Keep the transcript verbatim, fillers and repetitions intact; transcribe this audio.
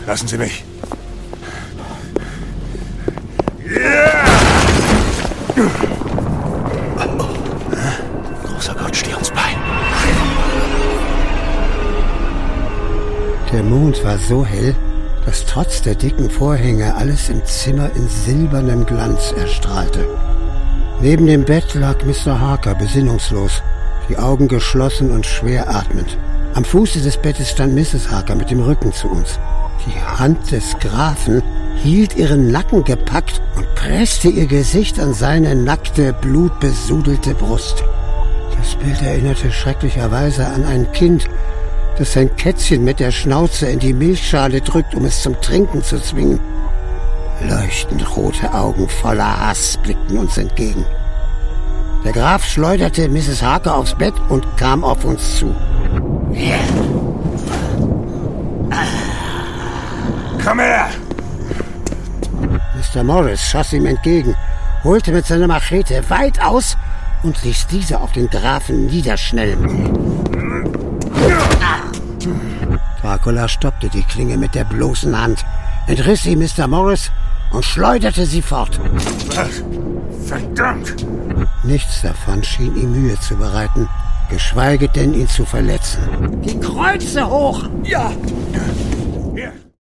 Lassen Sie mich. Großer Gott, steh uns bei. Der Mond war so hell, dass trotz der dicken Vorhänge alles im Zimmer in silbernem Glanz erstrahlte. Neben dem Bett lag Mister Harker besinnungslos, die Augen geschlossen und schwer atmend. Am Fuße des Bettes stand Misses Harker mit dem Rücken zu uns. Die Hand des Grafen hielt ihren Nacken gepackt und presste ihr Gesicht an seine nackte, blutbesudelte Brust. Das Bild erinnerte schrecklicherweise an ein Kind, das sein Kätzchen mit der Schnauze in die Milchschale drückt, um es zum Trinken zu zwingen. Leuchtend rote Augen voller Hass blickten uns entgegen. Der Graf schleuderte Misses Harker aufs Bett und kam auf uns zu. Komm her! Mister Morris schoss ihm entgegen, holte mit seiner Machete weit aus und ließ diese auf den Grafen niederschnellen. Dracula stoppte die Klinge mit der bloßen Hand, entriss sie Mister Morris und schleuderte sie fort. Was? Verdammt! Nichts davon schien ihm Mühe zu bereiten, geschweige denn ihn zu verletzen. Die Kreuze hoch! Ja!